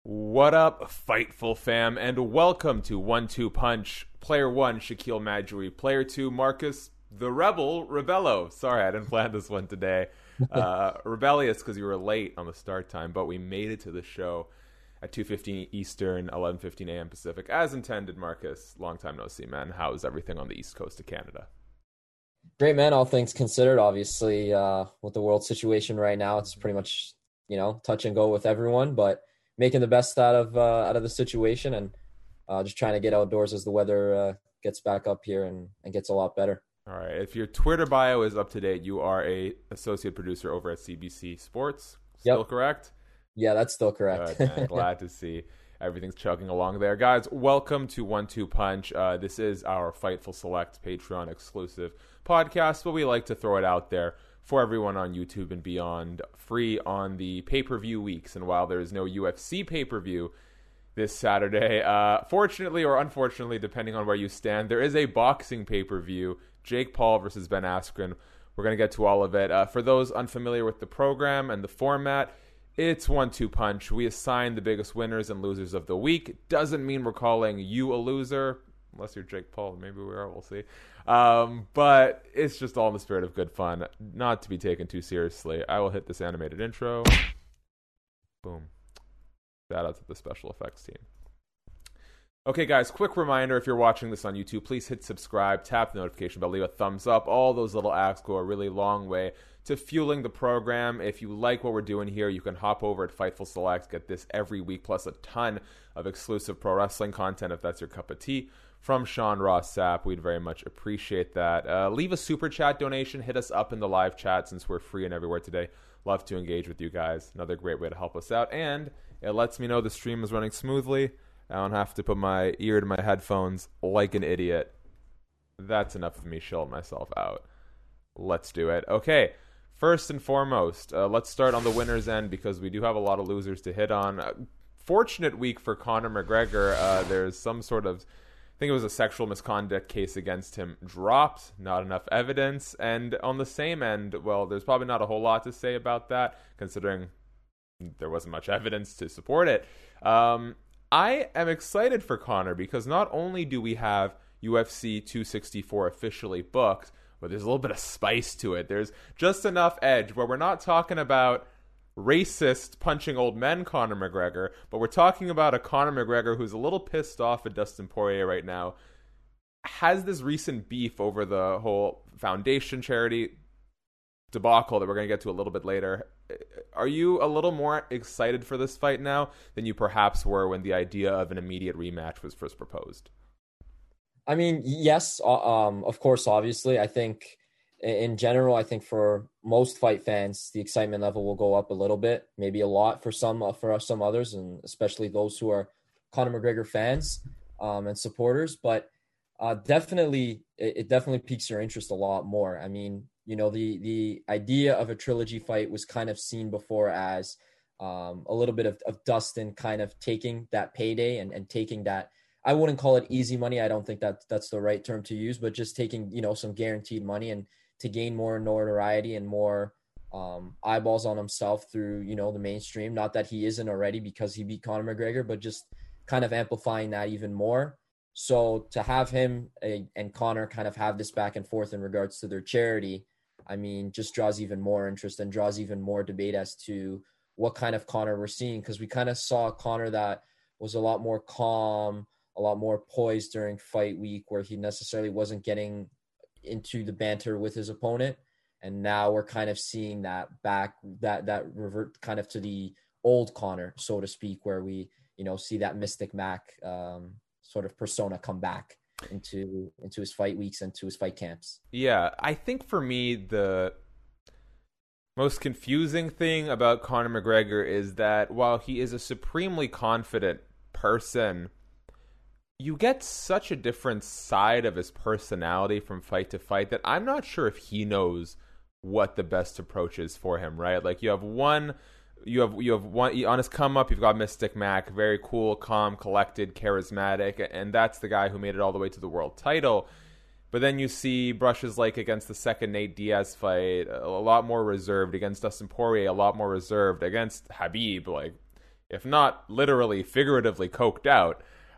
What up, Fightful fam, and welcome to 1-2 Punch. Player 1, Shaquille Majoui. Player 2, Marcus the Rebel Rebello. Sorry, I didn't plan this one today. Rebellious because you were late on the start time, but we made it to the show at 2:15 Eastern, 11:15 a.m. Pacific. As intended, Marcus. Long time no see, man. How's everything on the East Coast of Canada? Great, man. All things considered, obviously, with the world situation right now, it's pretty much, touch and go with everyone, but making the best out of the situation and just trying to get outdoors as the weather gets back up here and gets a lot better. All right. If your Twitter bio is up to date, you are a associate producer over at CBC Sports. Still Yep. correct? Yeah, that's still correct. Good, man. Glad to see everything's chugging along there. Guys, welcome to 1-2 Punch. This is our Fightful Select Patreon exclusive podcast, but we like to throw it out there for everyone on YouTube and beyond, free on the pay-per-view weeks. And while there is no UFC pay-per-view this Saturday, fortunately or unfortunately, depending on where you stand, there is a boxing pay-per-view, Jake Paul versus Ben Askren. We're going to get to all of it. For those unfamiliar with the program and the format, it's 1-2 Punch. We assign the biggest winners and losers of the week. Doesn't mean we're calling you a loser, unless you're Jake Paul. Maybe we are. We'll see. But it's just all in the spirit of good fun, not to be taken too seriously. I will hit this animated intro. Boom. Shout out to the special effects team. Okay, guys, quick reminder, if you're watching this on YouTube, please hit subscribe, tap the notification bell, leave a thumbs up. All those little acts go a really long way to fueling the program. If you like what we're doing here, you can hop over at Fightful Select, get this every week, plus a ton of exclusive pro wrestling content if that's your cup of tea. From Sean Ross Sapp, we'd very much appreciate that. Leave a super chat donation, hit us up in the live chat since we're free and everywhere today. Love to engage with you guys. Another great way to help us out, and it lets me know the stream is running smoothly. I don't have to put my ear to my headphones like an idiot. That's enough of me chilling myself out. Let's do it. Okay, first and foremost, let's start on the winner's end because we do have a lot of losers to hit on. Fortunate week for Conor McGregor. There's some sort of, I think it was a sexual misconduct case against him, dropped. Not enough evidence. And on the same end, well, there's probably not a whole lot to say about that, considering there wasn't much evidence to support it. I am excited for Conor because not only do we have UFC 264 officially booked, but there's a little bit of spice to it. There's just enough edge where we're not talking about racist punching old men Conor McGregor, but we're talking about a Conor McGregor who's a little pissed off at Dustin Poirier right now, has this recent beef over the whole foundation charity debacle that we're going to get to a little bit later. Are you a little more excited for this fight now than you perhaps were when the idea of an immediate rematch was first proposed? I mean, yes, of course, obviously. I think in general, I think for most fight fans, the excitement level will go up a little bit, maybe a lot for some others, and especially those who are Conor McGregor fans and supporters. But it definitely piques your interest a lot more. I mean, the idea of a trilogy fight was kind of seen before as a little bit of Dustin kind of taking that payday and taking that. I wouldn't call it easy money. I don't think that's the right term to use, but just taking, some guaranteed money and to gain more notoriety and more eyeballs on himself through, the mainstream. Not that he isn't already because he beat Conor McGregor, but just kind of amplifying that even more. So to have him and Conor kind of have this back and forth in regards to their charity, I mean, just draws even more interest and draws even more debate as to what kind of Conor we're seeing, because we kind of saw Conor that was a lot more calm, a lot more poised during fight week, where he necessarily wasn't getting into the banter with his opponent. And now we're kind of seeing that revert kind of to the old Conor, so to speak, where we, see that Mystic Mac sort of persona come back into his fight weeks and to his fight camps. Yeah, I think for me, the most confusing thing about Conor McGregor is that while he is a supremely confident person, you get such a different side of his personality from fight to fight that I'm not sure if he knows what the best approach is for him, right? Like you have one on his come up, you've got Mystic Mac, very cool, calm, collected, charismatic, and that's the guy who made it all the way to the world title. But then you see brushes like against the second Nate Diaz fight, a lot more reserved, against Dustin Poirier, a lot more reserved, against Khabib, like if not literally, figuratively coked out.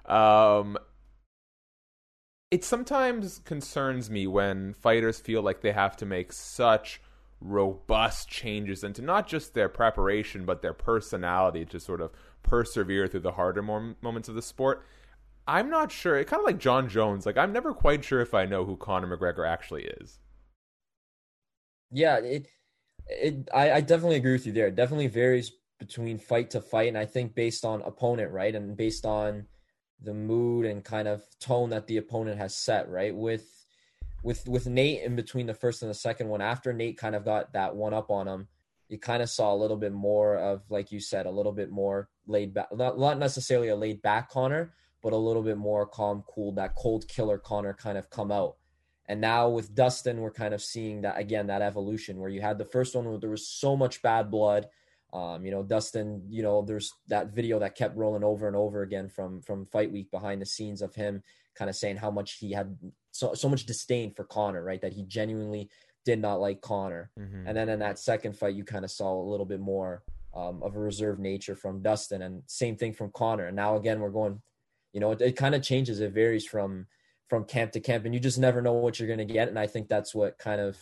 It sometimes concerns me when fighters feel like they have to make such robust changes into not just their preparation, but their personality to sort of persevere through the harder moments of the sport. I'm not sure. Kind of like John Jones. Like, I'm never quite sure if I know who Conor McGregor actually is. Yeah, I definitely agree with you there. It definitely varies between fight to fight, and I think based on opponent, right, and based on the mood and kind of tone that the opponent has set, right. With Nate in between the first and the second one, after Nate kind of got that one up on him, you kind of saw a little bit more of, like you said, a little bit more laid back, not necessarily a laid back Conor, but a little bit more calm, cool, that cold killer Conor kind of come out. And now with Dustin, we're kind of seeing that again, that evolution where you had the first one where there was so much bad blood. Dustin, there's that video that kept rolling over and over again from Fight Week behind the scenes of him kind of saying how much he had so much disdain for Conor, right? That he genuinely did not like Conor. Mm-hmm. And then in that second fight, you kind of saw a little bit more of a reserved nature from Dustin, and same thing from Conor. And now again, we're going, it kind of changes. It varies from camp to camp, and you just never know what you're going to get. And I think that's what kind of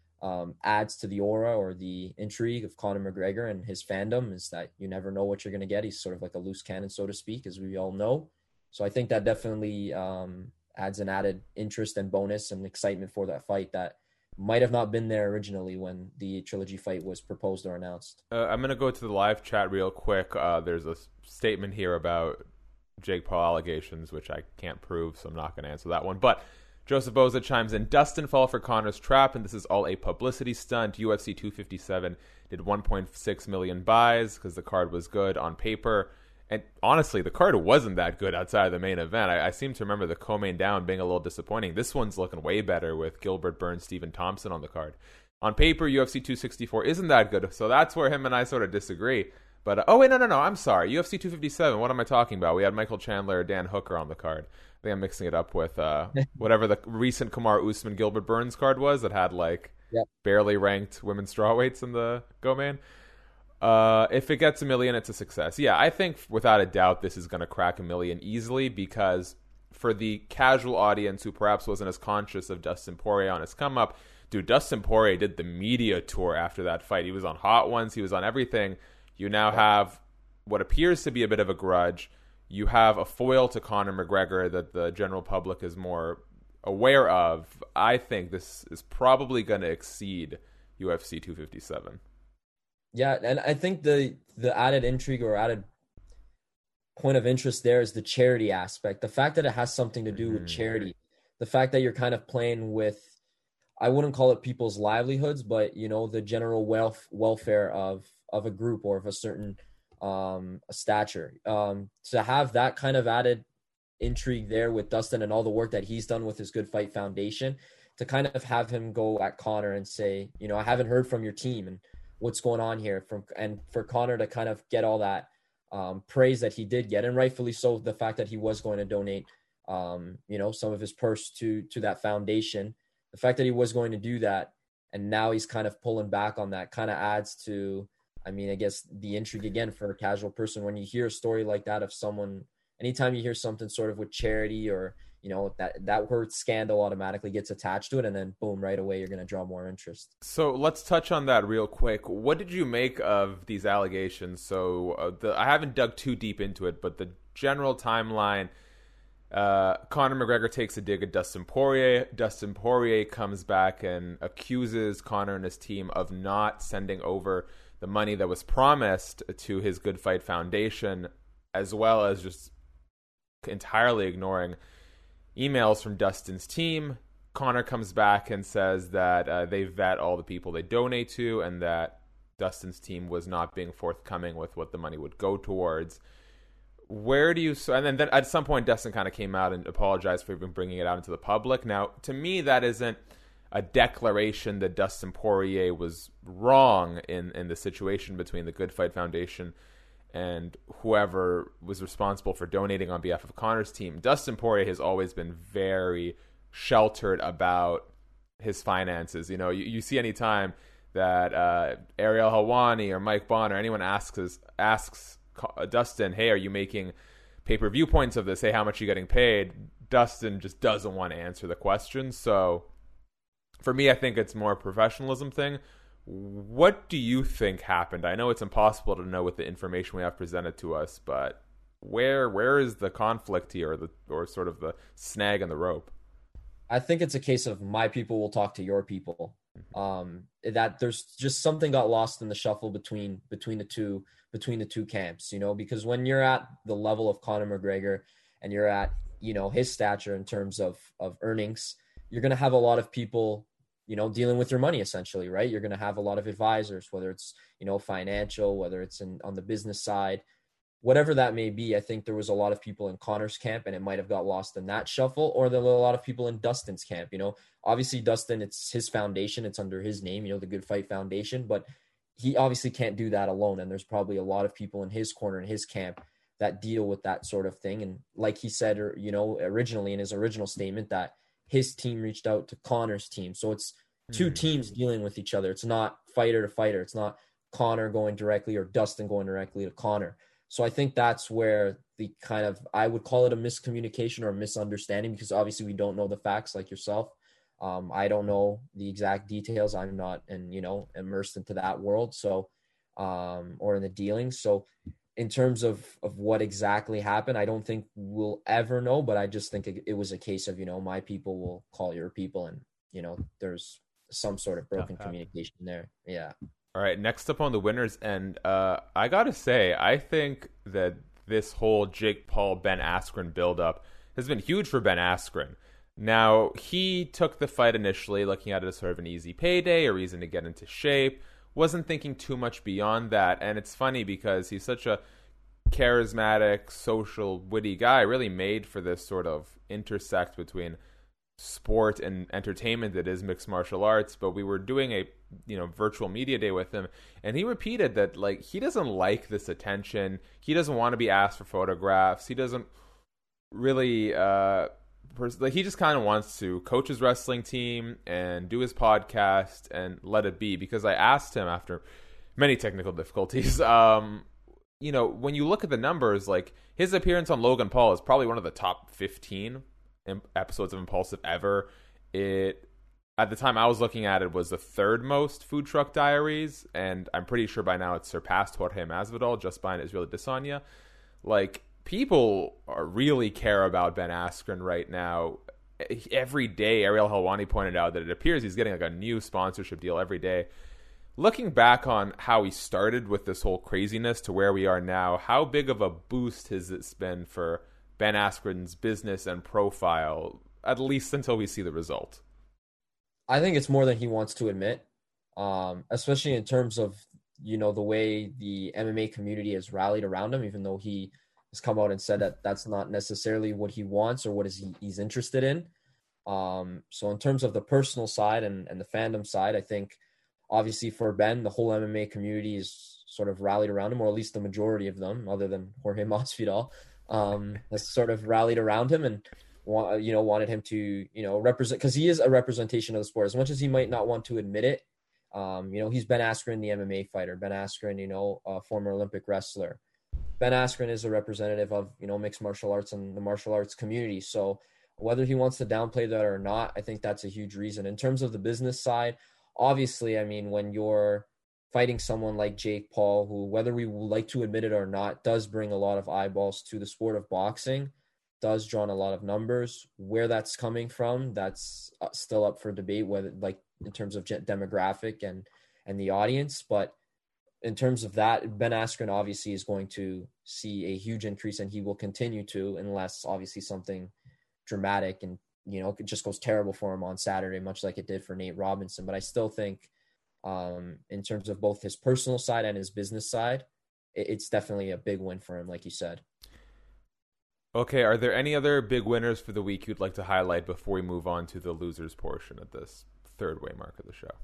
adds to the aura or the intrigue of Conor McGregor and his fandom, is that you never know what you're going to get. He's sort of like a loose cannon, so to speak, as we all know. So I think that definitely adds an added interest and bonus and excitement for that fight that might have not been there originally when the trilogy fight was proposed or announced. I'm going to go to the live chat real quick. There's a statement here about Jake Paul allegations, which I can't prove, so I'm not going to answer that one. But Joseph Boza chimes in, Dustin fell for Conor's trap, and this is all a publicity stunt. UFC 257 did 1.6 million buys because the card was good on paper. And honestly, the card wasn't that good outside of the main event. I seem to remember the co-main down being a little disappointing. This one's looking way better with Gilbert Burns, Stephen Thompson on the card. On paper, UFC 264 isn't that good, so that's where him and I sort of disagree. But, no, I'm sorry. UFC 257, what am I talking about? We had Michael Chandler, Dan Hooker on the card. I think I'm mixing it up with whatever the recent Kamaru Usman Gilbert Burns card was that had, barely ranked women's strawweights in the go-man. If it gets 1 million, it's a success. Yeah, I think without a doubt this is going to crack 1 million easily, because for the casual audience who perhaps wasn't as conscious of Dustin Poirier on his come-up, dude, Dustin Poirier did the media tour after that fight. He was on Hot Ones. He was on everything. You now have what appears to be a bit of a grudge. You have a foil to Conor McGregor that the general public is more aware of. I think this is probably going to exceed UFC 257. Yeah, and I think the added intrigue or added point of interest there is the charity aspect. The fact that it has something to do with charity. The fact that you're kind of playing with, I wouldn't call it people's livelihoods, but the general welfare of a group or of a certain stature. To have that kind of added intrigue there with Dustin and all the work that he's done with his Good Fight Foundation, to kind of have him go at Conor and say, I haven't heard from your team and what's going on here, and for Conor to kind of get all that praise that he did get, and rightfully so, the fact that he was going to donate some of his purse to that foundation, the fact that he was going to do that, and now he's kind of pulling back on that, kind of adds to, I guess, the intrigue again for a casual person. When you hear a story like that of someone, anytime you hear something sort of with charity or, that word scandal automatically gets attached to it, and then boom, right away, you're going to draw more interest. So let's touch on that real quick. What did you make of these allegations? So I haven't dug too deep into it, but the general timeline, Conor McGregor takes a dig at Dustin Poirier. Dustin Poirier comes back and accuses Conor and his team of not sending over the money that was promised to his Good Fight Foundation, as well as just entirely ignoring emails from Dustin's team. Conor comes back and says that they vet all the people they donate to, and that Dustin's team was not being forthcoming with what the money would go towards. Where do you... And then at some point, Dustin kind of came out and apologized for even bringing it out into the public. Now, to me, that isn't a declaration that Dustin Poirier was wrong in the situation between the Good Fight Foundation and whoever was responsible for donating on behalf of Conor's team. Dustin Poirier has always been very sheltered about his finances. You see any time that Ariel Helwani or Mike Bonner or anyone asks Dustin, hey, are you making pay-per-view points of this? Hey, how much are you getting paid? Dustin just doesn't want to answer the question. So for me, I think it's more a professionalism thing. What do you think happened? I know it's impossible to know with the information we have presented to us, but where is the conflict here, or sort of the snag in the rope? I think it's a case of my people will talk to your people. That there's just something got lost in the shuffle between the two camps, because when you're at the level of Conor McGregor and you're at, his stature in terms of earnings, you're going to have a lot of people, dealing with your money essentially, right? You're going to have a lot of advisors, whether it's, financial, whether it's on the business side, whatever that may be. I think there was a lot of people in Conor's camp and it might have got lost in that shuffle, or there were a lot of people in Dustin's camp. Obviously Dustin, it's his foundation, it's under his name, the Good Fight Foundation, but he obviously can't do that alone. And there's probably a lot of people in his corner, in his camp, that deal with that sort of thing. And like he said, originally in his original statement, that his team reached out to Conor's team. So it's two teams dealing with each other. It's not fighter to fighter. It's not Conor going directly or Dustin going directly to Conor. So I think that's where the kind of, I would call it a miscommunication or a misunderstanding, because obviously we don't know the facts like yourself. I don't know the exact details. I'm not, immersed into that world. So, or in the dealings. So in terms of what exactly happened, I don't think we'll ever know, but I just think it was a case of, my people will call your people, and, there's some sort of broken communication there. Yeah. All right, next up on the winners end, I got to say, I think that this whole Jake Paul, Ben Askren buildup has been huge for Ben Askren. Now, he took the fight initially looking at it as sort of an easy payday, a reason to get into shape, wasn't thinking too much beyond that. And it's funny because he's such a charismatic, social, witty guy, really made for this sort of intersect between sport and entertainment that is mixed martial arts. But we were doing a virtual media day with him, and he repeated that he doesn't like this attention. He doesn't want to be asked for photographs. He doesn't really he just kind of wants to coach his wrestling team and do his podcast and let it be. Because I asked him after many technical difficulties, when you look at the numbers, his appearance on Logan Paul is probably one of the top 15 episodes of Impulsive ever. At the time I was looking at it, was the third most Food Truck Diaries, and I'm pretty sure by now it's surpassed Jorge Masvidal, just behind Israel Adesanya. People really care about Ben Askren right now. Every day, Ariel Helwani pointed out that it appears he's getting a new sponsorship deal every day. Looking back on how he started with this whole craziness to where we are now, how big of a boost has this been for Ben Askren's business and profile, at least until we see the result? I think it's more than he wants to admit, especially in terms of, the way the MMA community has rallied around him, even though he has come out and said that that's not necessarily what he wants or what he's interested in. So in terms of the personal side and the fandom side, I think obviously for Ben, the whole MMA community is sort of rallied around him, or at least the majority of them, other than Jorge Masvidal, has sort of rallied around him and wanted him to, represent, because he is a representation of the sport. As much as he might not want to admit it, he's Ben Askren, the MMA fighter. Ben Askren, a former Olympic wrestler. Ben Askren is a representative of, mixed martial arts and the martial arts community. So whether he wants to downplay that or not, I think that's a huge reason. In terms of the business side, obviously, when you're fighting someone like Jake Paul, who, whether we like to admit it or not, does bring a lot of eyeballs to the sport of boxing, does draw on a lot of numbers. Where that's coming from, that's still up for debate, whether in terms of demographic and the audience. But in terms of that, Ben Askren obviously is going to see a huge increase, and he will continue to, unless obviously something dramatic and, it just goes terrible for him on Saturday, much like it did for Nate Robinson. But I still think in terms of both his personal side and his business side, it's definitely a big win for him, like you said. Okay, are there any other big winners for the week you'd like to highlight before we move on to the losers portion of this third way mark of the show?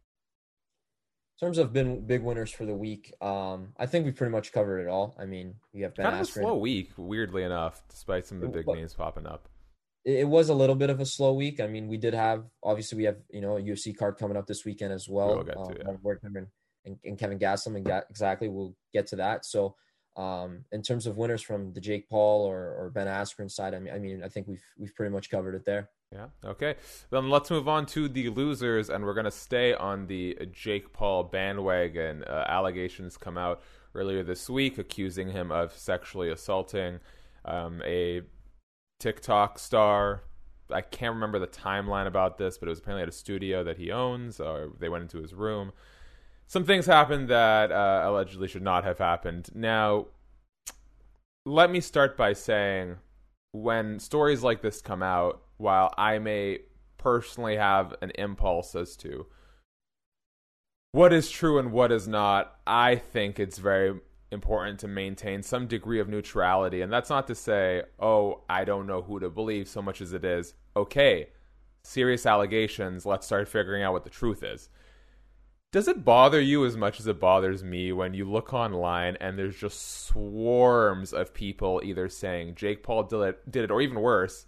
In terms of big winners for the week, I think we pretty much covered it all. We have Ben Askren. Kind of a slow week, weirdly enough, despite some of the big names popping up. It was a little bit of a slow week. We did have, obviously we have, a UFC card coming up this weekend as well. We'll get to, and Kevin Gastelum, and exactly, we'll get to that. So In terms of winners from the Jake Paul or Ben Askren side, I think we've pretty much covered it there. Yeah. Okay. Then let's move on to the losers, and we're going to stay on the Jake Paul bandwagon. Allegations come out earlier this week accusing him of sexually assaulting a TikTok star. I can't remember the timeline about this, but it was apparently at a studio that he owns. They went into his room. Some things happened that allegedly should not have happened. Now, let me start by saying, when stories like this come out, while I may personally have an impulse as to what is true and what is not, I think it's very important to maintain some degree of neutrality. And that's not to say, oh, I don't know who to believe, so much as it is, okay, serious allegations, let's start figuring out what the truth is. Does it bother you as much as it bothers me when you look online and there's just swarms of people either saying Jake Paul did it, or even worse,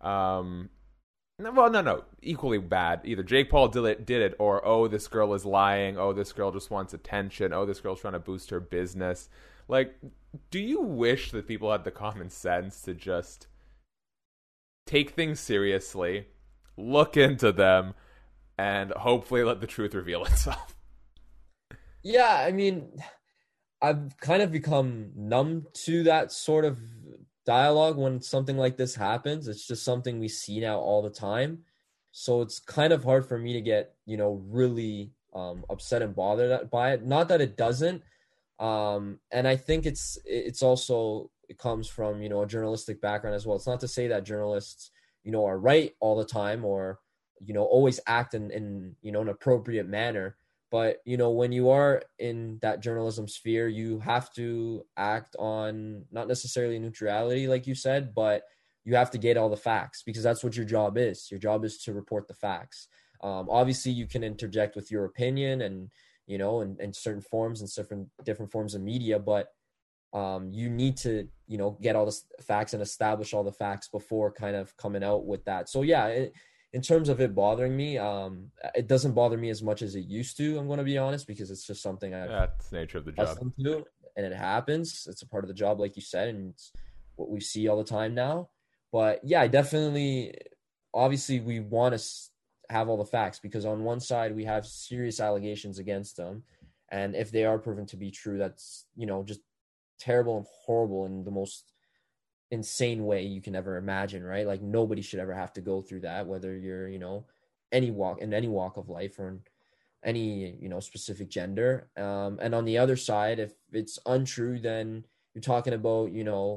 equally bad. Either Jake Paul did it, or, oh, this girl is lying, oh, this girl just wants attention, oh, this girl's trying to boost her business. Like, do you wish that people had the common sense to just take things seriously, look into them, and hopefully let the truth reveal itself? Yeah, I mean, I've kind of become numb to that sort of dialogue when something like this happens. It's just something we see now all the time. So it's kind of hard for me to get, really upset and bothered by it. Not that it doesn't. And I think it's also, it comes from, a journalistic background as well. It's not to say that journalists, are right all the time or, always act in an appropriate manner. But, when you are in that journalism sphere, you have to act on not necessarily neutrality, like you said, but you have to get all the facts, because that's what your job is. Your job is to report the facts. Obviously, you can interject with your opinion and, in certain forms and different forms of media, but you need to, get all the facts and establish all the facts before kind of coming out with that. So, yeah, in terms of it bothering me, it doesn't bother me as much as it used to, I'm going to be honest, because it's just something that's the nature of the job. To, and it happens. It's a part of the job, like you said, and it's what we see all the time now. But yeah, obviously we want to have all the facts, because on one side we have serious allegations against them. And if they are proven to be true, that's, just terrible and horrible in the most insane way you can ever imagine, right? Like, nobody should ever have to go through that, whether you're, any walk of life or in any, specific gender. And on the other side, if it's untrue, then you're talking about,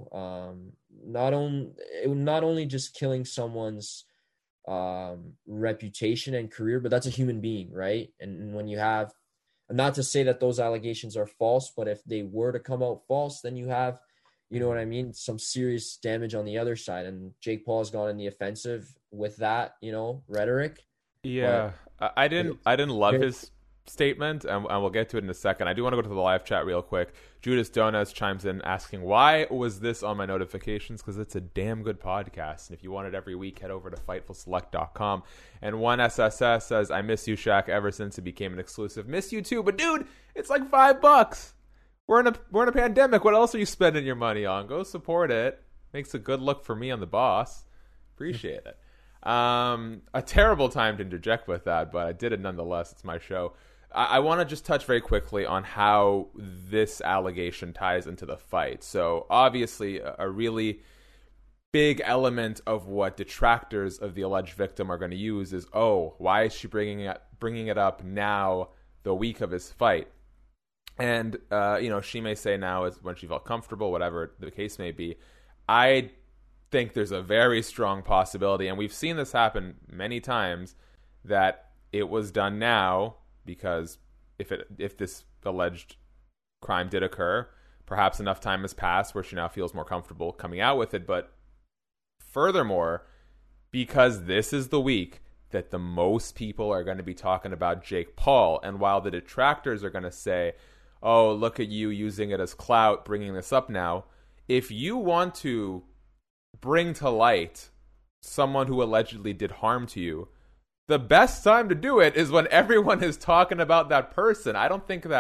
not only just killing someone's reputation and career, but that's a human being, right? And when you have, not to say that those allegations are false, but if they were to come out false, then you have, you know what I mean, some serious damage on the other side. And Jake Paul has gone in the offensive with that, rhetoric. Yeah, but I didn't love his statement, and we'll get to it in a second. I do want to go to the live chat real quick. Judas Donas chimes in asking, why was this on my notifications? Because it's a damn good podcast, and if you want it every week, head over to FightfulSelect.com. And one SSS says, I miss you, Shaq, ever since it became an exclusive. Miss you too, but dude, it's like $5. We're in a pandemic. What else are you spending your money on? Go support it. Makes a good look for me on the boss. Appreciate it. A terrible time to interject with that, but I did it nonetheless. It's my show. I want to just touch very quickly on how this allegation ties into the fight. So obviously a really big element of what detractors of the alleged victim are going to use is, oh, why is she bringing it up now, the week of his fight? And, she may say now is when she felt comfortable, whatever the case may be. I think there's a very strong possibility, and we've seen this happen many times, that it was done now because if this alleged crime did occur, perhaps enough time has passed where she now feels more comfortable coming out with it. But furthermore, because this is the week that the most people are going to be talking about Jake Paul, and while the detractors are going to say, oh, look at you using it as clout, bringing this up now. If you want to bring to light someone who allegedly did harm to you, the best time to do it is when everyone is talking about that person. I don't think that's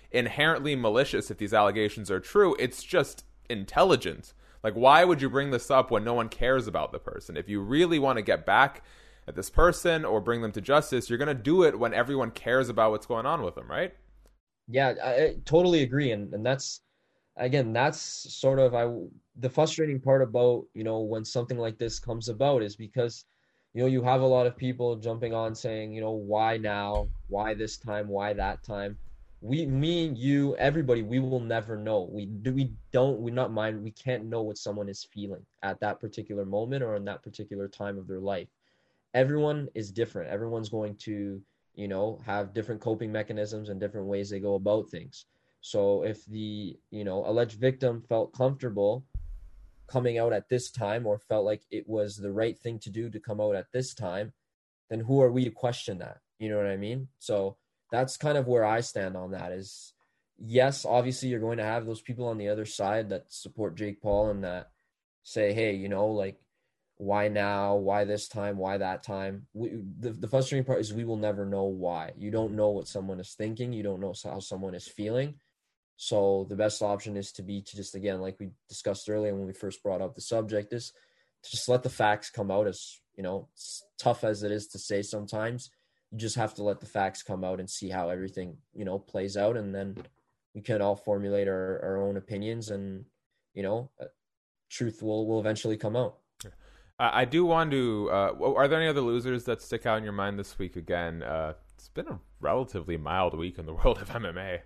inherently malicious if these allegations are true. It's just intelligent. Like, why would you bring this up when no one cares about the person? If you really want to get back at this person or bring them to justice, you're going to do it when everyone cares about what's going on with them, right? Yeah, I totally agree. And that's, again, that's sort of the frustrating part about, when something like this comes about is because, you have a lot of people jumping on saying, why now? Why this time? Why that time? Me, you, everybody, we will never know. We're not mind. We can't know what someone is feeling at that particular moment or in that particular time of their life. Everyone is different. Everyone's going to, have different coping mechanisms and different ways they go about things. So if the, alleged victim felt comfortable coming out at this time or felt like it was the right thing to do to come out at this time, then who are we to question that? You know what I mean? So that's kind of where I stand on that is, yes, obviously you're going to have those people on the other side that support Jake Paul and that say, hey, like, why now? Why this time? Why that time? The frustrating part is we will never know why. You don't know what someone is thinking. You don't know how someone is feeling. So the best option is to just, again, like we discussed earlier when we first brought up the subject, is to just let the facts come out. As, it's tough as it is to say sometimes, you just have to let the facts come out and see how everything, plays out. And then we can all formulate our own opinions and, truth will eventually come out. I do want to, are there any other losers that stick out in your mind this week again? It's been a relatively mild week in the world of MMA.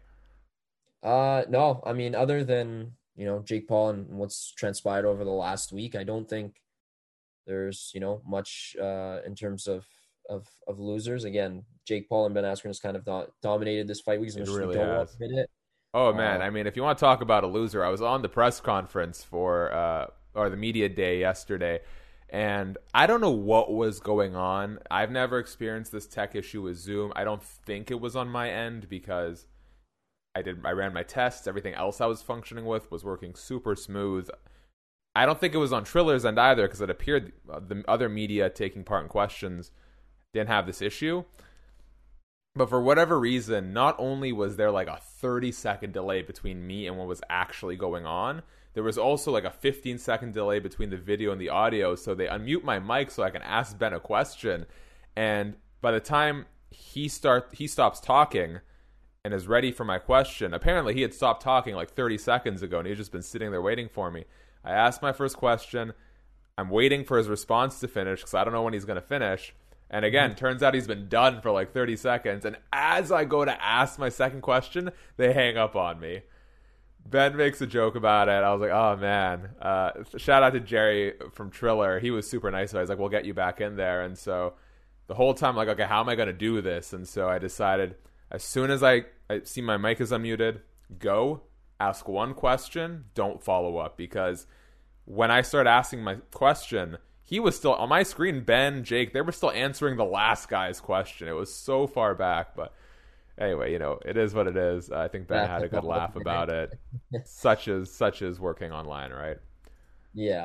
No, I mean, other than, Jake Paul and what's transpired over the last week, I don't think there's, much in terms of losers. Again, Jake Paul and Ben Askren has kind of dominated this fight week. It really has. Oh, man. I mean, if you want to talk about a loser, I was on the press conference or the media day yesterday, and I don't know what was going on. I've never experienced this tech issue with Zoom. I don't think it was on my end because I ran my tests. Everything else I was functioning with was working super smooth. I don't think it was on Triller's end either because it appeared the other media taking part in questions didn't have this issue. But for whatever reason, not only was there like a 30-second delay between me and what was actually going on, there was also like a 15-second delay between the video and the audio. So they unmute my mic so I can ask Ben a question. And by the time he stops talking and is ready for my question, apparently he had stopped talking like 30 seconds ago and he'd just been sitting there waiting for me. I asked my first question. I'm waiting for his response to finish because I don't know when he's going to finish. And again, turns out he's been done for like 30 seconds. And as I go to ask my second question, they hang up on me. Ben makes a joke about it. I was like, oh, man. Shout out to Jerry from Triller. He was super nice. So I was like, we'll get you back in there. And so the whole time, like, okay, how am I going to do this? And so I decided as soon as I see my mic is unmuted, go, ask one question, don't follow up. Because when I started asking my question, he was still on my screen. Ben, Jake, they were still answering the last guy's question. It was so far back, but anyway, it is what it is. I think Ben had a good laugh about it. Such as working online, right? Yeah.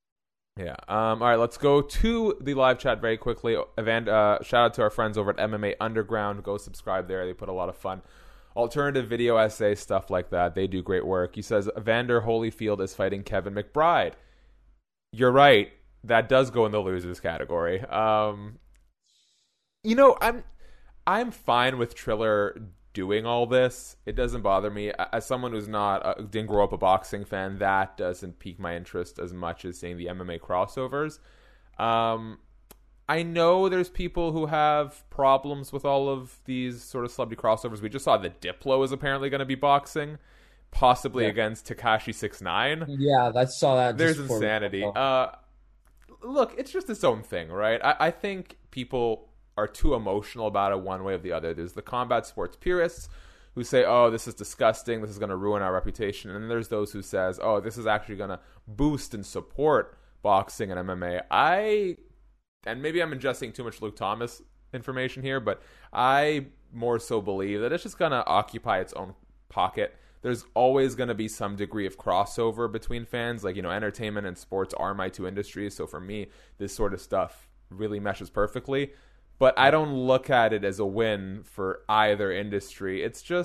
All right, let's go to the live chat very quickly. Shout out to our friends over at MMA Underground. Go subscribe there. They put a lot of fun alternative video essay stuff like that. They do great work. He says Evander Holyfield is fighting Kevin McBride. You're right. That does go in the losers category. I'm fine with Triller doing all this. It doesn't bother me. As someone who's didn't grow up a boxing fan, that doesn't pique my interest as much as seeing the MMA crossovers. I know there's people who have problems with all of these sort of celebrity crossovers. We just saw that Diplo is apparently going to be boxing, possibly against Tekashi 6ix9ine. Yeah, I saw that. There's insanity. Look, it's just its own thing, right? I think people are too emotional about it one way or the other. There's the combat sports purists who say, oh, this is disgusting, this is going to ruin our reputation. And then there's those who says, oh, this is actually going to boost and support boxing and MMA. And maybe I'm ingesting too much Luke Thomas information here, but I more so believe that it's just going to occupy its own pocket. There's always going to be some degree of crossover between fans. Like, entertainment and sports are my two industries. So for me, this sort of stuff really meshes perfectly. But I don't look at it as a win for either industry. It's just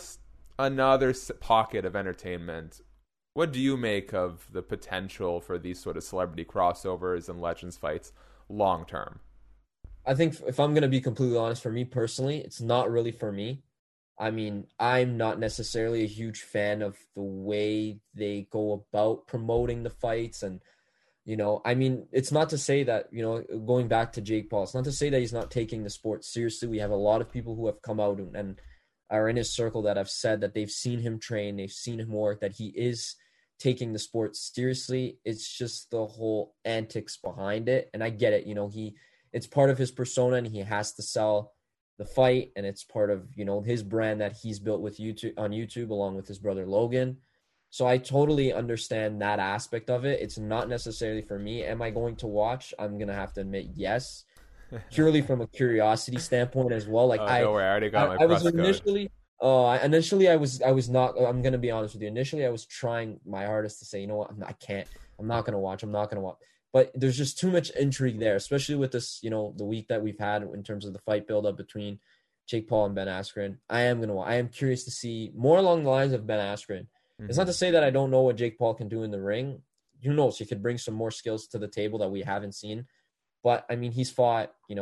another pocket of entertainment. What do you make of the potential for these sort of celebrity crossovers and legends fights long term? I think if I'm going to be completely honest, for me personally, it's not really for me. I mean, I'm not necessarily a huge fan of the way they go about promoting the fights. And, I mean, it's not to say that, going back to Jake Paul, it's not to say that he's not taking the sport seriously. We have a lot of people who have come out and are in his circle that have said that they've seen him train, they've seen him work, that he is taking the sport seriously. It's just the whole antics behind it. And I get it, it's part of his persona and he has to sell the fight, and it's part of his brand that he's built with YouTube along with his brother Logan. So I totally understand that aspect of it. It's not necessarily for me. Am I going to watch? I'm gonna have to admit yes, purely from a curiosity standpoint as well. Like don't worry, I already got my I was press initially initially I was not. I'm gonna be honest with you. Initially I was trying my hardest to say, you know what, I can't. I'm not gonna watch. But there's just too much intrigue there, especially with this, the week that we've had in terms of the fight buildup between Jake Paul and Ben Askren. I am curious to see more along the lines of Ben Askren. Mm-hmm. It's not to say that I don't know what Jake Paul can do in the ring. Who knows? He could bring some more skills to the table that we haven't seen. But I mean, he's fought, a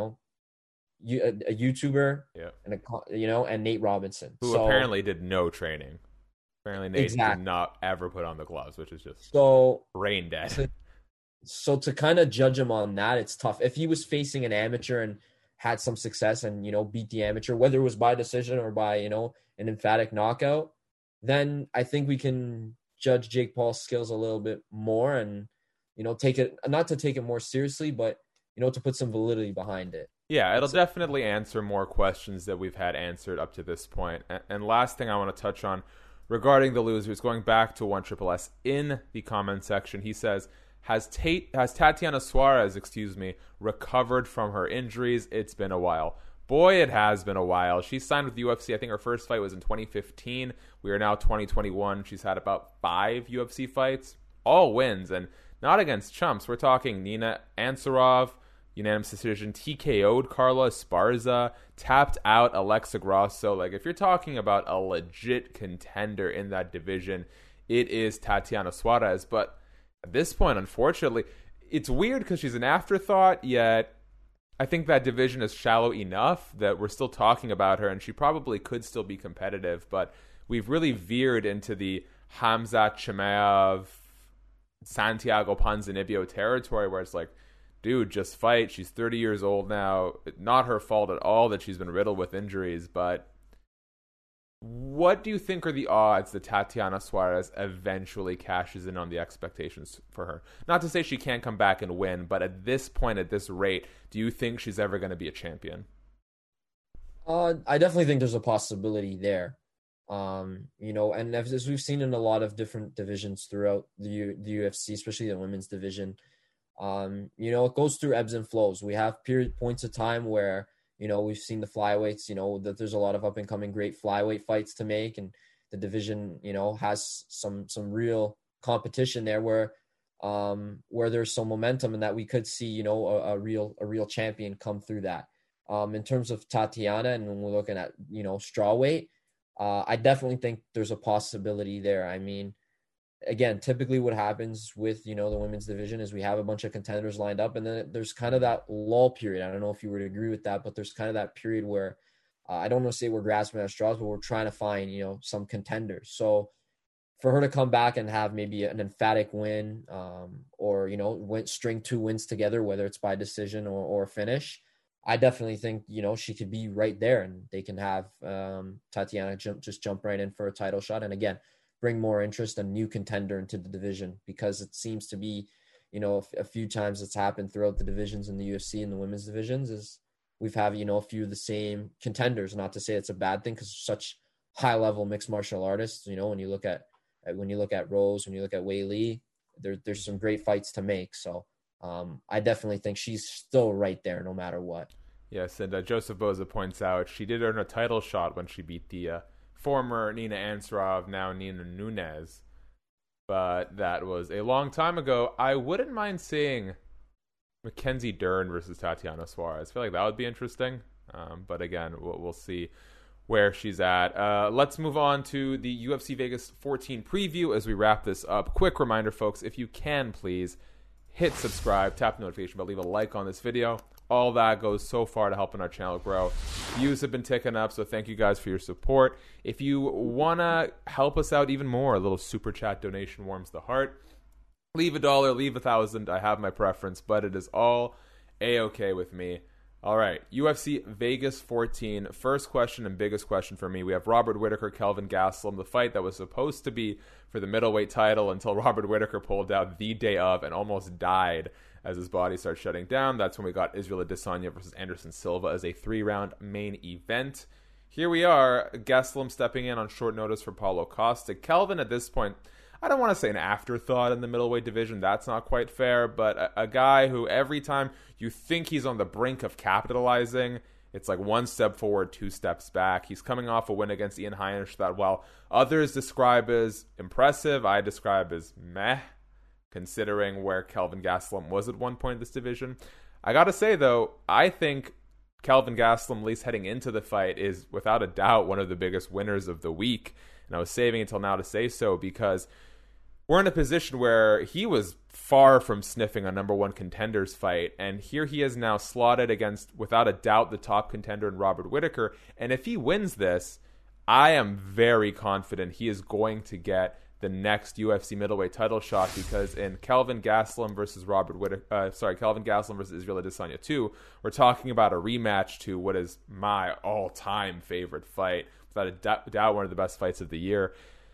YouTuber, and Nate Robinson, who apparently did no training. Apparently, Nate did not ever put on the gloves, which is just brain dead. So to kind of judge him on that, it's tough. If he was facing an amateur and had some success and, beat the amateur, whether it was by decision or by, an emphatic knockout, then I think we can judge Jake Paul's skills a little bit more and, take it, not to take it more seriously, but, to put some validity behind it. Yeah, it'll definitely answer more questions that we've had answered up to this point. And last thing I want to touch on regarding the losers, going back to 1SSS in the comment section, he says, Has Tatiana Suarez, recovered from her injuries? It's been a while. Boy, it has been a while. She signed with the UFC. I think her first fight was in 2015. We are now 2021. She's had about 5 UFC fights, all wins, and not against chumps. We're talking Nina Ansaroff, unanimous decision, TKO'd Carla Esparza, tapped out Alexa Grasso. Like, if you're talking about a legit contender in that division, it is Tatiana Suarez. But at this point, unfortunately, it's weird because she's an afterthought, yet I think that division is shallow enough that we're still talking about her, and she probably could still be competitive, but we've really veered into the Khamzat Chimaev, Santiago Ponzinibbio territory where it's like, dude, just fight. She's 30 years old now. Not her fault at all that she's been riddled with injuries, but what do you think are the odds that Tatiana Suarez eventually cashes in on the expectations for her? Not to say she can't come back and win, but at this point, at this rate, do you think she's ever going to be a champion? I definitely think there's a possibility there. And as we've seen in a lot of different divisions throughout the UFC, especially the women's division, it goes through ebbs and flows. We have points of time where we've seen the flyweights, that there's a lot of up and coming great flyweight fights to make. And the division, has some real competition there where there's some momentum and that we could see, a real champion come through that. In terms of Tatiana, and when we're looking at, strawweight, I definitely think there's a possibility there. I mean, again, typically what happens with, the women's division is we have a bunch of contenders lined up and then there's kind of that lull period. I don't know if you would agree with that, but there's kind of that period where I don't want to say we're grasping at straws, but we're trying to find, some contenders. So for her to come back and have maybe an emphatic win or, string 2 wins together, whether it's by decision or finish, I definitely think, she could be right there and they can have Tatiana jump right in for a title shot. And again, bring more interest and new contender into the division, because it seems to be, a few times it's happened throughout the divisions in the UFC and the women's divisions is we've had, a few of the same contenders. Not to say it's a bad thing because such high level mixed martial artists, when you look at Rose, when you look at Wei Li, there's some great fights to make. So I definitely think she's still right there no matter what. Yes, and Joseph Boza points out she did earn a title shot when she beat the former Nina Ansaroff, now Nina Nunes. But that was a long time ago. I wouldn't mind seeing Mackenzie Dern versus Tatiana Suarez. I feel like that would be interesting. But again, we'll see where she's at. Let's move on to the UFC Vegas 14 preview as we wrap this up. Quick reminder, folks, if you can, please hit subscribe, tap the notification bell, leave a like on this video. All that goes so far to helping our channel grow. Views have been ticking up, so thank you guys for your support. If you want to help us out even more, a little super chat donation warms the heart. Leave $1, leave $1,000. I have my preference, but it is all A-okay with me. All right, UFC Vegas 14. First question and biggest question for me. We have Robert Whittaker, Kelvin Gastelum, the fight that was supposed to be for the middleweight title until Robert Whittaker pulled out the day of and almost died as his body started shutting down. That's when we got Israel Adesanya versus Anderson Silva as a 3-round main event. Here we are, Gastelum stepping in on short notice for Paulo Costa. Kelvin at this point, I don't want to say an afterthought in the middleweight division. That's not quite fair. But a guy who every time you think he's on the brink of capitalizing, it's like one step forward, two steps back. He's coming off a win against Ian Heinisch that while others describe as impressive, I describe as meh, considering where Kelvin Gastelum was at one point in this division. I got to say, though, I think Kelvin Gastelum, at least heading into the fight, is without a doubt one of the biggest winners of the week. And I was saving until now to say so because we're in a position where he was far from sniffing a number one contenders fight, and here he is now slotted against, without a doubt, the top contender in Robert Whittaker. And if he wins this, I am very confident he is going to get the next UFC middleweight title shot, because in Kelvin Gastelum versus Kelvin Gastelum versus Israel Adesanya 2, we're talking about a rematch to what is my all-time favorite fight, without a doubt one of the best fights of the year.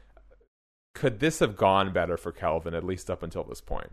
Could this have gone better for Kelvin, at least up until this point?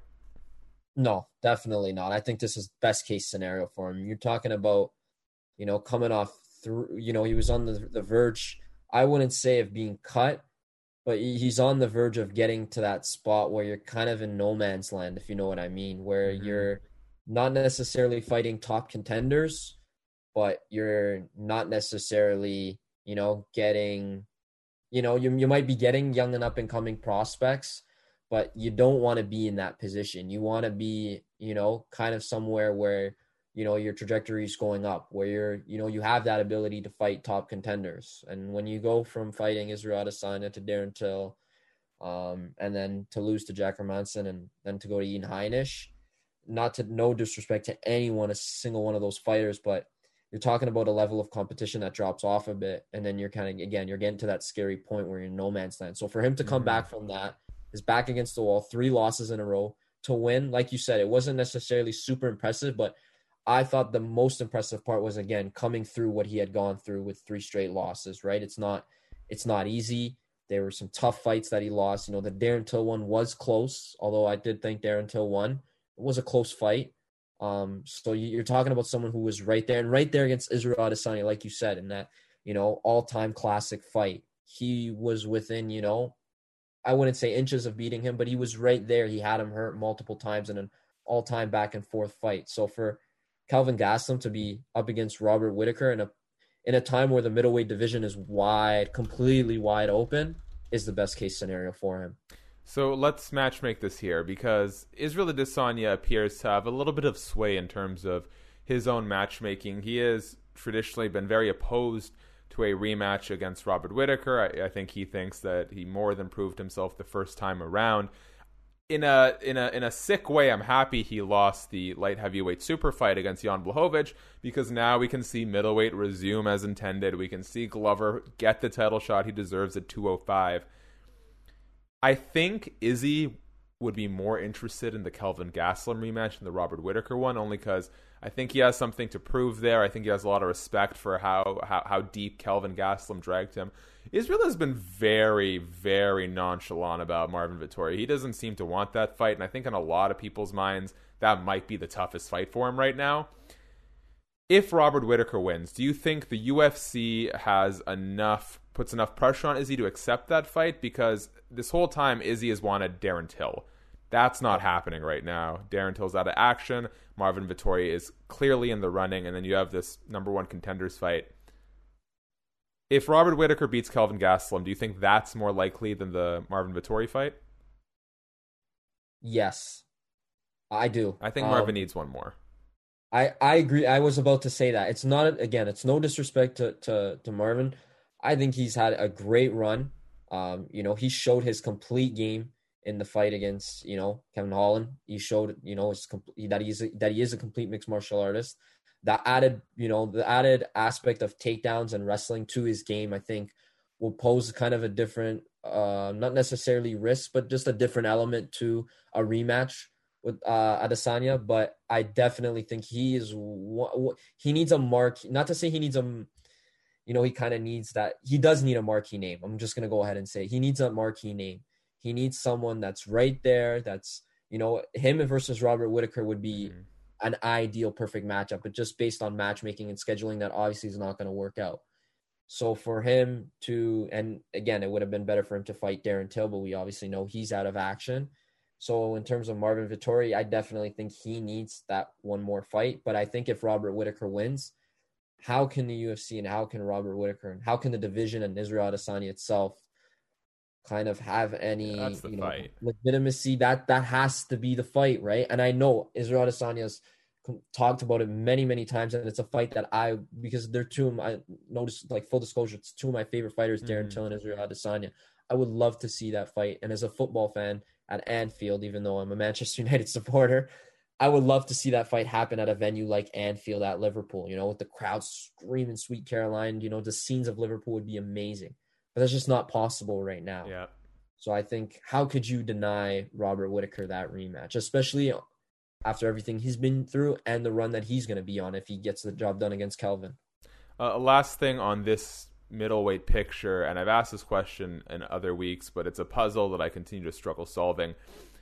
No, definitely not. I think this is best case scenario for him. You're talking about, coming off through, he was on the verge, I wouldn't say of being cut, but he's on the verge of getting to that spot where you're kind of in no man's land, if you know what I mean, where you're not necessarily fighting top contenders, but you're not necessarily, getting, you might be getting young and up and coming prospects, but you don't want to be in that position. You want to be, kind of somewhere where, your trajectory is going up, where you have that ability to fight top contenders. And when you go from fighting Israel Adesanya to Darren Till, and then to lose to Jack Hermansson and then to go to Ian Heinisch, no disrespect to a single one of those fighters, but you're talking about a level of competition that drops off a bit. And then you're you're getting to that scary point where you're in no man's land. So for him to come back from that, his back against the wall, 3 losses in a row, to win, like you said, it wasn't necessarily super impressive, but I thought the most impressive part was, again, coming through what he had gone through with 3 straight losses, right? It's not easy. There were some tough fights that he lost. The Darren Till one was close, although I did think Darren Till won. It was a close fight. So you're talking about someone who was right there against Israel Adesanya, like you said, in that, all-time classic fight. He was within, I wouldn't say inches of beating him, but he was right there. He had him hurt multiple times in an all-time back and forth fight. So for Kelvin Gastelum to be up against Robert Whittaker in a time where the middleweight division is completely wide open, is the best case scenario for him. So let's matchmake this here, because Israel Adesanya appears to have a little bit of sway in terms of his own matchmaking. He has traditionally been very opposed to a rematch against Robert Whittaker. I think he thinks that he more than proved himself the first time around. In a sick way, I'm happy he lost the light heavyweight super fight against Jan Blachowicz, because now we can see middleweight resume as intended. We can see Glover get the title shot he deserves at 205. I think Izzy would be more interested in the Kelvin Gastelum rematch than the Robert Whittaker one, only because I think he has something to prove there. I think he has a lot of respect for how deep Kelvin Gastelum dragged him. Israel has been very, very nonchalant about Marvin Vettori. He doesn't seem to want that fight, and I think in a lot of people's minds, that might be the toughest fight for him right now. If Robert Whittaker wins, do you think the UFC puts enough pressure on Izzy to accept that fight? Because this whole time, Izzy has wanted Darren Till. That's not happening right now. Darren Till's out of action. Marvin Vettori is clearly in the running, and then you have this number one contenders fight. If Robert Whittaker beats Kelvin Gastelum, do you think that's more likely than the Marvin Vettori fight? Yes, I do. I think Marvin needs one more. I agree. I was about to say that. It's no disrespect to Marvin. I think he's had a great run. He showed his complete game in the fight against, Kevin Holland. He showed, that he is a complete mixed martial artist. The added aspect of takedowns and wrestling to his game, I think, will pose kind of a different, not necessarily risk, but just a different element to a rematch with Adesanya. But I definitely think he needs a mark. Not to say he needs he kind of needs that. He does need a marquee name. I'm just going to go ahead and say he needs a marquee name. He needs someone that's right there. That's, him versus Robert Whittaker would be an ideal perfect matchup, but just based on matchmaking and scheduling, that obviously is not going to work out. So for him to, and again, it would have been better for him to fight Darren Till, but we obviously know he's out of action. So in terms of Marvin Vettori, I definitely think he needs that one more fight. But I think if Robert Whittaker wins, how can the UFC and how can Robert Whittaker and how can the division and Israel Adesanya itself kind of have any legitimacy? That has to be the fight, right? And I know Israel Adesanya's talked about it many, many times, and it's a fight that because they're two of my, notice, like, full disclosure, it's two of my favorite fighters, Darren Till and Israel Adesanya. I would love to see that fight. And as a football fan at Anfield, even though I'm a Manchester United supporter, I would love to see that fight happen at a venue like Anfield at Liverpool, with the crowd screaming Sweet Caroline. The scenes of Liverpool would be amazing. But that's just not possible right now. Yeah. So I think, how could you deny Robert Whittaker that rematch, especially after everything he's been through and the run that he's going to be on if he gets the job done against Kelvin? Last thing on this middleweight picture, and I've asked this question in other weeks, but it's a puzzle that I continue to struggle solving.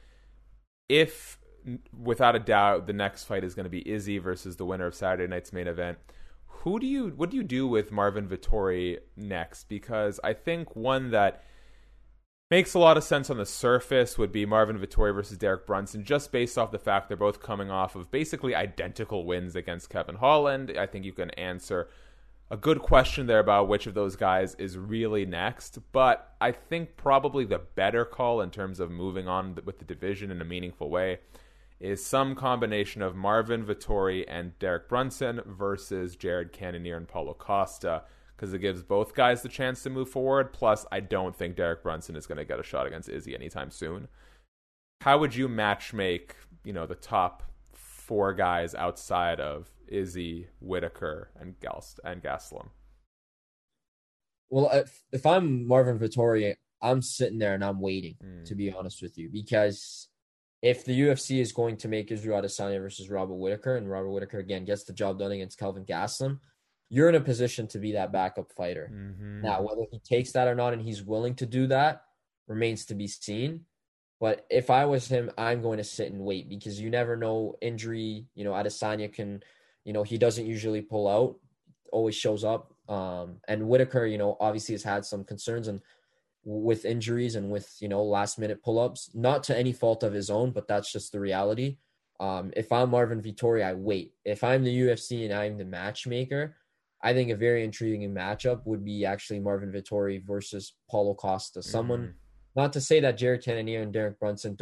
If, without a doubt, the next fight is going to be Izzy versus the winner of Saturday night's main event, what do you do with Marvin Vettori next? Because I think one that makes a lot of sense on the surface would be Marvin Vettori versus Derek Brunson, just based off the fact they're both coming off of basically identical wins against Kevin Holland. I think you can answer a good question there about which of those guys is really next. But I think probably the better call in terms of moving on with the division in a meaningful way is some combination of Marvin Vettori and Derek Brunson versus Jared Cannonier and Paulo Costa, because it gives both guys the chance to move forward. Plus, I don't think Derek Brunson is going to get a shot against Izzy anytime soon. How would you matchmake, the top four guys outside of Izzy, Whittaker, and Gastelum? Well, if I'm Marvin Vettori, I'm sitting there and I'm waiting, to be honest with you, because if the UFC is going to make Israel Adesanya versus Robert Whittaker, and Robert Whittaker again gets the job done against Kelvin Gastelum, you're in a position to be that backup fighter. Now, whether he takes that or not and he's willing to do that remains to be seen. But if I was him, I'm going to sit and wait, because you never know. Injury, Adesanya can, he doesn't usually pull out, always shows up. And Whittaker, obviously has had some concerns and with injuries and with, last minute pull-ups, not to any fault of his own, but that's just the reality. If I'm Marvin Vettori, I wait. If I'm the UFC and I'm the matchmaker, I think a very intriguing matchup would be actually Marvin Vettori versus Paulo Costa. Someone, not to say that Jared Cannonier and Derek Brunson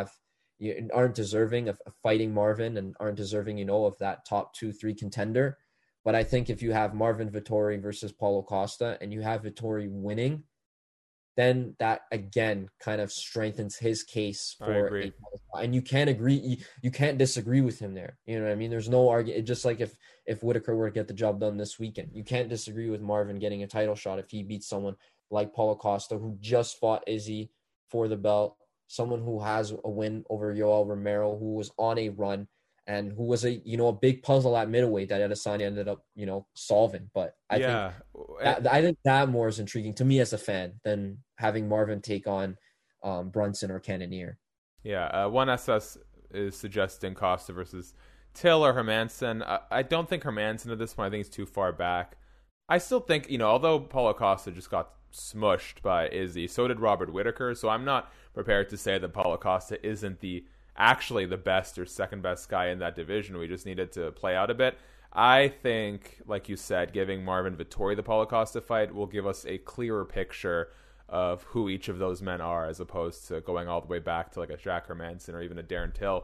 aren't deserving of fighting Marvin and aren't deserving, of that top 2-3 contender. But I think if you have Marvin Vettori versus Paulo Costa and you have Vettori winning, then that again kind of strengthens his case for and you can't agree, you can't disagree with him there. You know what I mean? There's no argument. Just like if Whittaker were to get the job done this weekend, you can't disagree with Marvin getting a title shot if he beats someone like Paulo Costa, who just fought Izzy for the belt, someone who has a win over Yoel Romero, who was on a run and who was a big puzzle at middleweight that Adesanya ended up solving. But I think that more is intriguing to me as a fan than having Marvin take on Brunson or Cannonier. Yeah, one SS is suggesting Costa versus Till or Hermanson. I don't think Hermanson at this point. I think he's too far back. I still think, although Paulo Costa just got smushed by Izzy, so did Robert Whittaker. So I'm not prepared to say that Paulo Costa isn't actually the best or second best guy in that division. We just needed to play out a bit. I think, like you said, giving Marvin Vettori the Paulo Costa fight will give us a clearer picture of who each of those men are, as opposed to going all the way back to like a Jack Hermanson or even a Darren Till.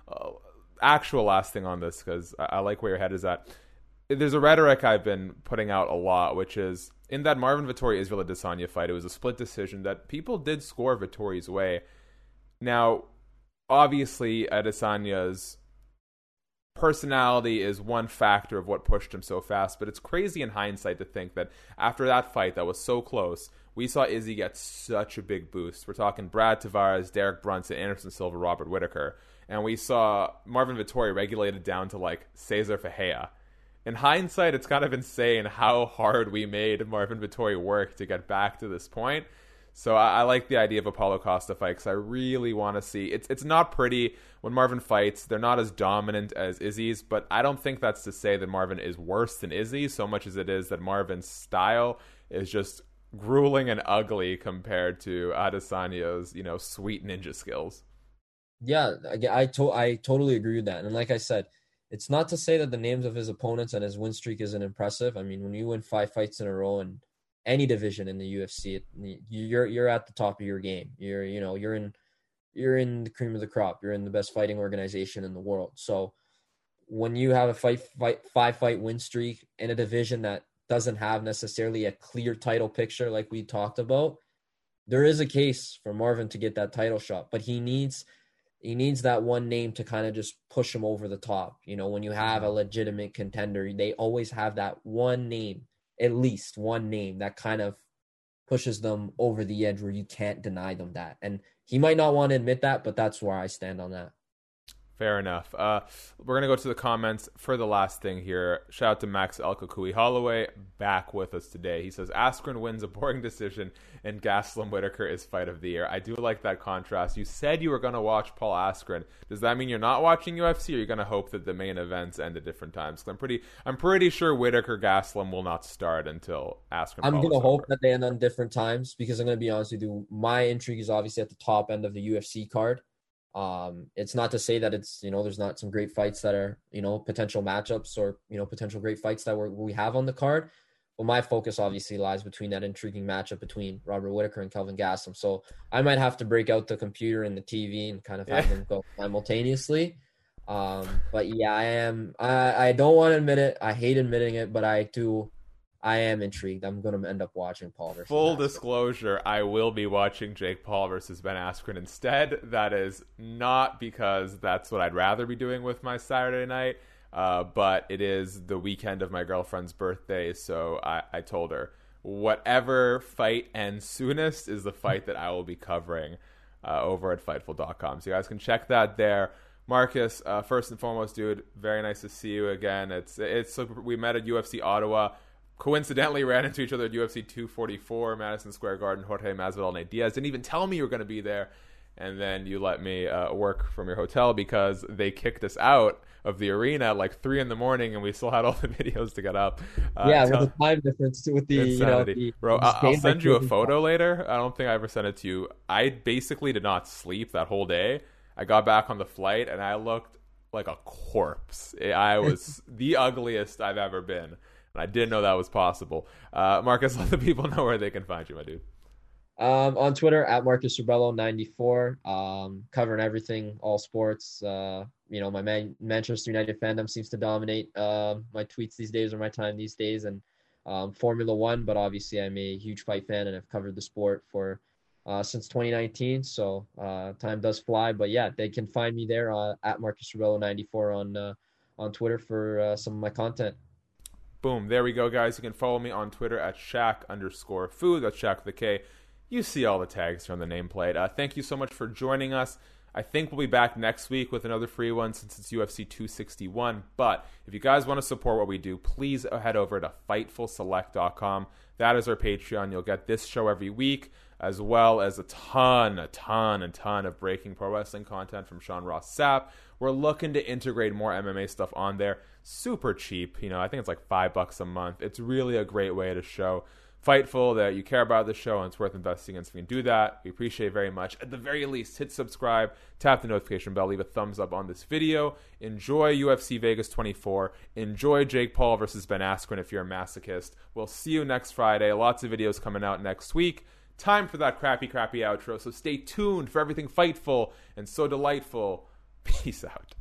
Actual last thing on this, because I like where your head is at. There's a rhetoric I've been putting out a lot, which is in that Marvin Vettori Israel Adesanya fight, it was a split decision that people did score Vettori's way. Now, obviously, Adesanya's personality is one factor of what pushed him so fast, but it's crazy in hindsight to think that after that fight that was so close, we saw Izzy get such a big boost. We're talking Brad Tavares, Derek Brunson, Anderson Silva, Robert Whittaker, and we saw Marvin Vettori regulated down to like Cesar Ferreira. In hindsight, it's kind of insane how hard we made Marvin Vettori work to get back to this point. So I like the idea of a Paulo Costa fight because I really want to see. It's not pretty when Marvin fights. They're not as dominant as Izzy's, but I don't think that's to say that Marvin is worse than Izzy so much as it is that Marvin's style is just grueling and ugly compared to Adesanya's, sweet ninja skills. Yeah, I totally agree with that. And like I said, it's not to say that the names of his opponents and his win streak isn't impressive. I mean, when you win 5 fights in a row and any division in the UFC, you're at the top of your game. You're in the cream of the crop. You're in the best fighting organization in the world. So when you have a 5-fight win streak in a division that doesn't have necessarily a clear title picture like we talked about, there is a case for Marvin to get that title shot, but he needs that one name to kind of just push him over the top. When you have a legitimate contender, they always have that one name, at least one name that kind of pushes them over the edge where you can't deny them that. And he might not want to admit that, but that's where I stand on that. Fair enough. We're going to go to the comments for the last thing here. Shout out to Max Elkakui Holloway, back with us today. He says, Askren wins a boring decision and Gastelum Whittaker is fight of the year. I do like that contrast. You said you were going to watch Paul Askren. Does that mean you're not watching UFC, or you're going to hope that the main events end at different times? I'm pretty sure Whittaker Gastelum will not start until Askren. I'm going to hope that they end on different times, because I'm going to be honest with you, my intrigue is obviously at the top end of the UFC card. It's not to say that it's, there's not some great fights that are, potential matchups or, potential great fights that we have on the card. But my focus obviously lies between that intriguing matchup between Robert Whittaker and Kelvin Gastelum. So I might have to break out the computer and the TV and kind of have them go simultaneously. But yeah, I don't want to admit it. I hate admitting it, but I am intrigued. I'm going to end up watching Paul versus Full Askren. Disclosure, I will be watching Jake Paul versus Ben Askren instead. That is not because that's what I'd rather be doing with my Saturday night, but it is the weekend of my girlfriend's birthday, so I told her, whatever fight ends soonest is the fight that I will be covering over at Fightful.com. So you guys can check that there. Marcus, first and foremost, dude, very nice to see you again. We met at UFC Ottawa. Coincidentally ran into each other at UFC 244, Madison Square Garden. Jorge Masvidal and Nate Diaz didn't even tell me you were going to be there, and then you let me work from your hotel because they kicked us out of the arena at like 3 a.m, and we still had all the videos to get up. With the time difference with the insanity. Bro, I'll send you a photo later. I don't think I ever sent it to you. I basically did not sleep that whole day. I got back on the flight and I looked like a corpse. I was the ugliest I've ever been. I didn't know that was possible. Marcus, let the people know where they can find you, my dude. On Twitter at Marcus Rubello 94, covering everything, all sports. My Manchester United fandom seems to dominate my tweets these days, or my time these days, and Formula One. But obviously, I'm a huge fight fan, and I've covered the sport for since 2019. So time does fly. But yeah, they can find me there at Marcus Rubello 94 on Twitter for some of my content. Boom. There we go, guys. You can follow me on Twitter at Shaq_food. That's Shaq with a K. You see all the tags here on the nameplate. Thank you so much for joining us. I think we'll be back next week with another free one since it's UFC 261. But if you guys want to support what we do, please head over to FightfulSelect.com. That is our Patreon. You'll get this show every week, as well as a ton of breaking pro wrestling content from Sean Ross Sapp. We're looking to integrate more MMA stuff on there. Super cheap. I think it's like $5 a month. It's really a great way to show Fightful that you care about the show and it's worth investing in. So if you can do that, we appreciate it very much. At the very least, hit subscribe, tap the notification bell, leave a thumbs up on this video. Enjoy UFC Vegas 24. Enjoy Jake Paul versus Ben Askren if you're a masochist. We'll see you next Friday. Lots of videos coming out next week. Time for that crappy outro. So stay tuned for everything Fightful and so delightful. Peace out.